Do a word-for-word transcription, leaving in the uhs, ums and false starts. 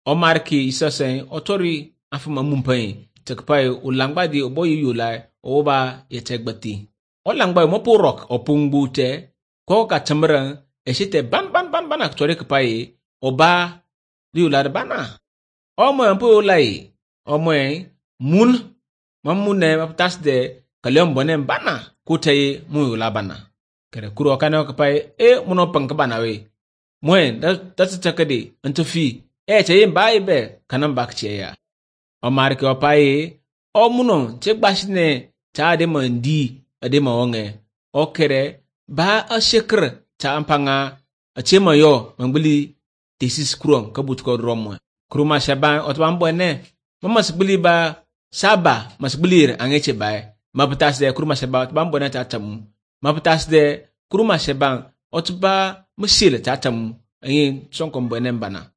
o marki isasen otori afuma mumpai tekpai ulangba di oboyi yula oba yetegbati o langba mo porok opungbute ko ka chamran eshite ban ban ban ban aktori kpai oba di yula bana o mo ampo lai o mo mun mamune maptas de kalem bonem bana kutaye mu yula bana kere kuro kana kpai e muno pank bana we moen da da takade antofi e cheye mbai be kanan bakche ya o marke o paye o muno che gbashine ta de mandi ade mawonge o kere ba a shekr ta ampanga a chema yo mangbili tesis kruon kabut ko romo kruma shaban o twan bone mama sibili ba saba masbilir angeche ba mabutas de kruma shaban twan bone ta tamu mabutas de kruma shaban o tba musil ta tamu yin sonkom bone bana